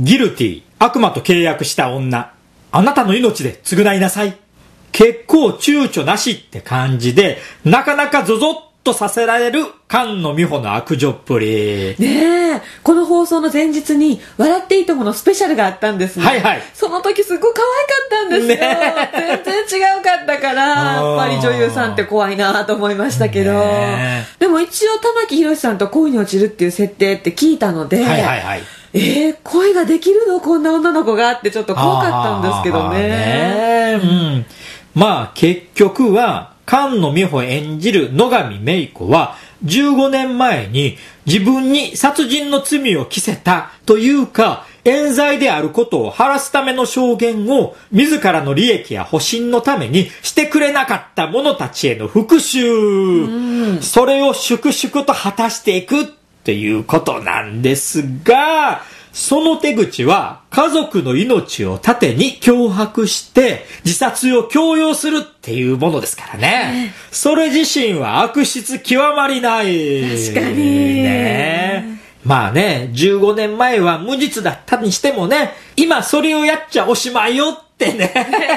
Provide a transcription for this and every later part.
ギルティ、悪魔と契約した女、あなたの命で償いなさい。結構躊躇なしって感じで、なかなかゾゾッとさせられる菅野美穂の悪女っぷり。 ねえ、この放送の前日に笑っていいとものスペシャルがあったんですね。 はいはい。 その時すごい可愛かったんですよ。全然違うかったから、やっぱり女優さんって怖いなと思いましたけど。でも一応玉木宏さんと恋に落ちるっていう設定って聞いたので、 はいはいはい。 恋ができるのこんな女の子がってちょっと怖かったんですけどね。 まあ結局は菅野美穂演じる野上芽衣子は15年前に自分に殺人の罪を着せたというか冤罪であることを晴らすための証言を自らの利益や保身のためにしてくれなかった者たちへの復讐、それを粛々と果たしていくっていうことなんですが、その手口は家族の命を盾に脅迫して自殺を強要するっていうものですからね。それ自身は悪質極まりない。 確かに。 ね。まあね、15年前は無実だったにしてもね、今それをやっちゃおしまいよってね。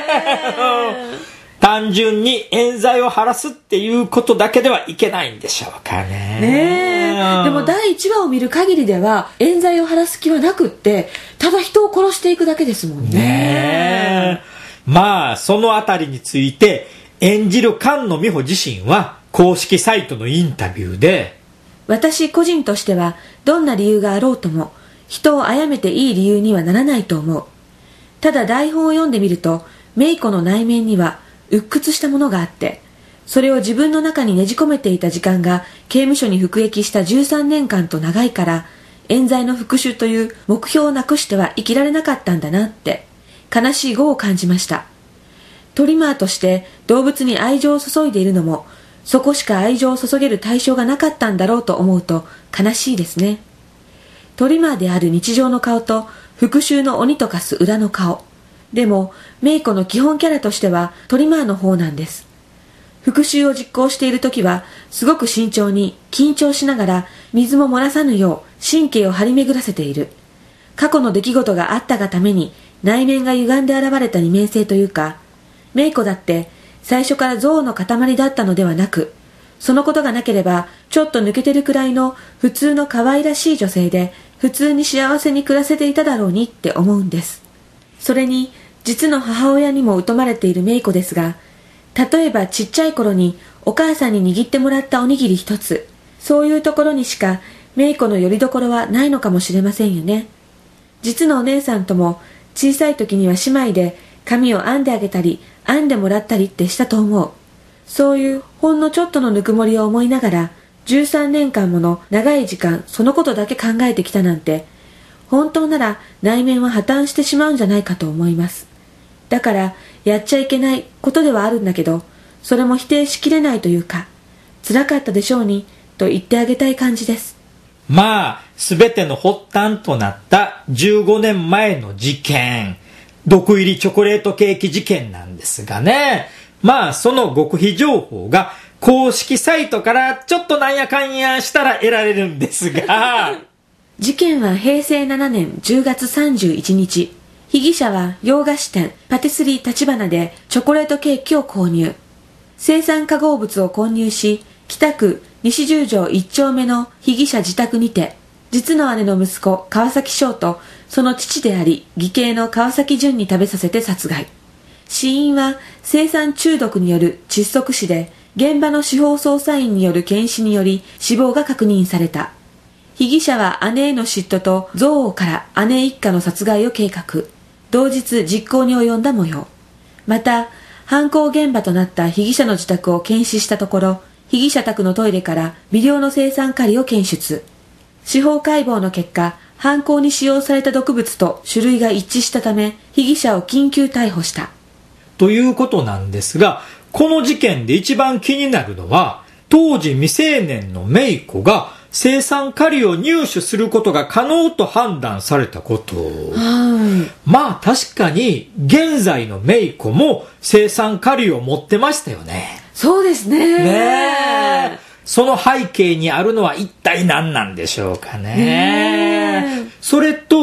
単純に冤罪を晴らすっていうことだけではいけないんでしょうかね。 でも第1話を見る限りでは冤罪を晴らす気はなくって、ただ人を殺していくだけですもんね。 まあそのあたりについて演じる菅野美穂自身は公式サイトのインタビューで、 私個人としてはどんな理由があろうとも人を殺めていい理由にはならないと思う。ただ台本を読んでみると芽衣子の内面には鬱屈したものがあって、それを自分の中にねじ込めていた時間が刑務所に服役した13年間と長いから、冤罪の復讐という目標をなくしては生きられなかったんだなって悲しい業を感じました。トリマーとして動物に愛情を注いでいるのも、そこしか愛情を注げる対象がなかったんだろうと思うと悲しいですね。トリマーである日常の顔と復讐の鬼と化す裏の顔。でも芽衣子の基本キャラとしてはトリマーの方なんです。復讐を実行しているときはすごく慎重に緊張しながら水も漏らさぬよう神経を張り巡らせている。過去の出来事があったがために内面が歪んで現れた二面性というか、芽衣子だって最初から憎悪の塊だったのではなく、そのことがなければちょっと抜けてるくらいの普通の可愛らしい女性で普通に幸せに暮らせていただろうにって思うんです。それに実の母親にも疎まれている芽衣子ですが、例えばちっちゃい頃にお母さんに握ってもらったおにぎり一つ、そういうところにしか芽衣子の拠り所はないのかもしれませんよね。実のお姉さんとも小さい時には姉妹で髪を編んであげたり編んでもらったりってしたと思う。そういうほんのちょっとのぬくもりを思いながら13年間もの長い時間そのことだけ考えてきたなんて、本当なら内面は破綻してしまうんじゃないかと思います。だからやっちゃいけないことではあるんだけど、それも否定しきれないというか、辛かったでしょうにと言ってあげたい感じです。 まあ全ての発端となった15年前の事件、毒入りチョコレートケーキ事件なんですがね、まあその極秘情報が公式サイトからちょっとなんやかんやしたら得られるんですが事件は平成7年10月31日、被疑者は洋菓子店パティスリー立花でチョコレートケーキを購入。生産化合物を混入し、北区西十条1丁目の被疑者自宅にて、実の姉の息子川崎翔とその父であり義兄の川崎淳に食べさせて殺害。死因は青酸中毒による窒息死で、現場の司法捜査員による検視により死亡が確認された。被疑者は姉への嫉妬と憎悪から姉一家の殺害を計画。同日実行に及んだ模様。また、犯行現場となった被疑者の自宅を検視したところ、被疑者宅のトイレから微量の青酸カリを検出。司法解剖の結果、犯行に使用された毒物と種類が一致したため、被疑者を緊急逮捕した。 ということなんですが、この事件で一番気になるのは、当時未成年の芽衣子が青酸カリを入手することが可能と判断されたこと。まあ確かに現在の芽衣子も青酸カリを持ってましたよね。 そうですね。 その背景にあるのは一体何なんでしょうかね。それと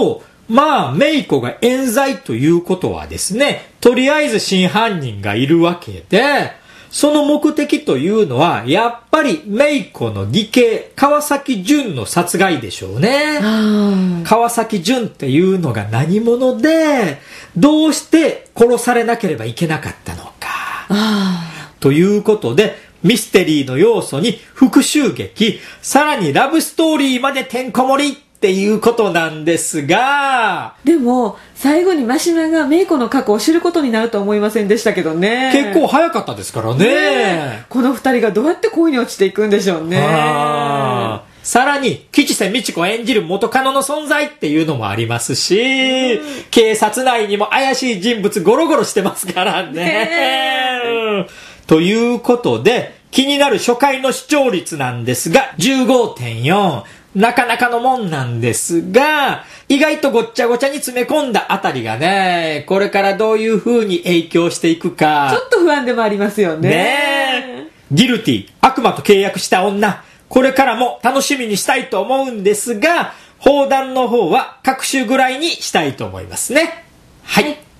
まあ、メイコが冤罪ということはですね、とりあえず真犯人がいるわけで、その目的というのは、やっぱりメイコの義兄、川崎淳の殺害でしょうね。川崎淳っていうのが何者で、どうして殺されなければいけなかったのか。ということで、ミステリーの要素に復讐劇、さらにラブストーリーまでてんこ盛りっていうことなんですが、 でも最後に真島がメイコの過去を知ることになるとは思いませんでしたけどね。 結構早かったですからね。 この二人がどうやって恋に落ちていくんでしょうね。 さらに吉瀬美智子演じる元カノの存在っていうのもありますし、警察内にも怪しい人物ゴロゴロしてますからね。ということで、気になる初回の視聴率なんですが 15.4、なかなかのもんなんですが、意外とごっちゃごちゃに詰め込んだあたりがね、これからどういう風に影響していくか、 ちょっと不安でもありますよね。 ギルティ、悪魔と契約した女、これからも楽しみにしたいと思うんですが、放談の方は各週ぐらいにしたいと思いますね。はい。